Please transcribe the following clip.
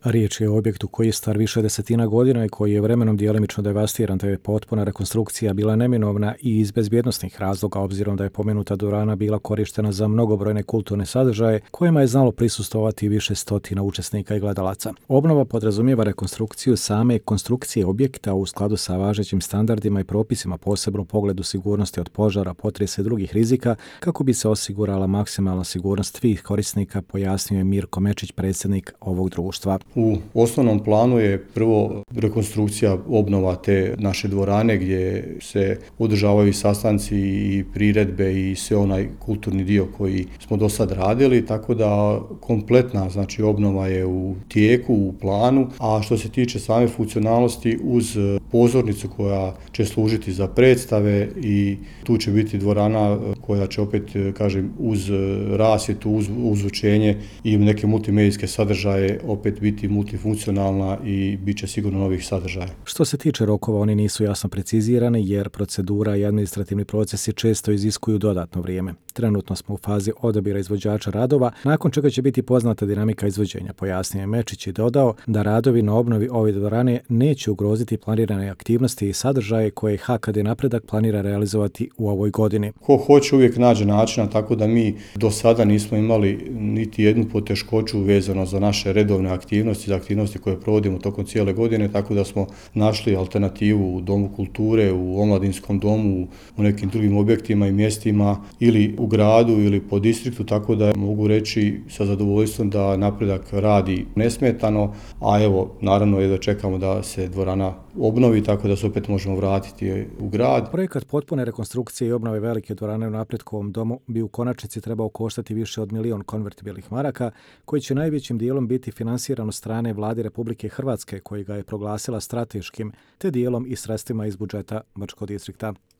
Riječ je o objektu koji je star više desetina godina i koji je vremenom djelimično devastiran, te je potpuna rekonstrukcija bila neminovna i iz bezbjednosnih razloga, obzirom da je pomenuta dvorana bila korištena za mnogobrojne kulturne sadržaje kojima je znalo prisustvovati više stotina učesnika i gledalaca. Obnova podrazumijeva rekonstrukciju same konstrukcije objekta u skladu sa važećim standardima i propisima, posebno u pogledu sigurnosti od požara, potresa i drugih rizika, kako bi se osigurala maksimalna sigurnost svih korisnika, pojasnio je Mirko Mečić, predsjednik ovog društva. U osnovnom planu je prvo rekonstrukcija, obnova te naše dvorane gdje se održavaju sastanci i priredbe i sve onaj kulturni dio koji smo do sad radili, tako da kompletna znači obnova je u tijeku, u planu, a što se tiče same funkcionalnosti uz pozornicu koja će služiti za predstave i tu će biti dvorana koja će opet, kažem, uz rasvjetu, uz ozvučenje i neke multimedijske sadržaje opet biti multifunkcionalna i bit će sigurno novih sadržaja. Što se tiče rokova, oni nisu jasno precizirani jer procedura i administrativni procesi često iziskuju dodatno vrijeme. Trenutno smo u fazi odabira izvođača radova, nakon čega će biti poznata dinamika izvođenja, pojasnio je Mečić i dodao da radovi na obnovi ove dvorane neće ugroziti planirane aktivnosti i sadržaje koje HKD Napredak planira realizovati u ovoj godini. Ko hoće uvijek nađe načina, tako da mi do sada nismo imali niti jednu poteškoću vezano za naše redovne aktivnosti, za aktivnosti koje provodimo tokom cijele godine, tako da smo našli alternativu u Domu kulture, u Omladinskom domu, u nekim drugim objektima i mjestima ili u gradu ili po distriktu, tako da mogu reći sa zadovoljstvom da Napredak radi nesmetano, a evo, naravno je da čekamo da se dvorana obnovi, tako da se opet možemo vratiti u grad. Projekat potpune rekonstrukcije i obnove velike dvorane u Napretkovom domu bi u konačnici trebao koštati više od 1 milion konvertibilnih maraka, koji će najvećim dijelom biti finansiran od strane Vlade Republike Hrvatske, koji ga je proglasila strateškim, te dijelom i sredstvima iz budžeta Brčkog distrikta.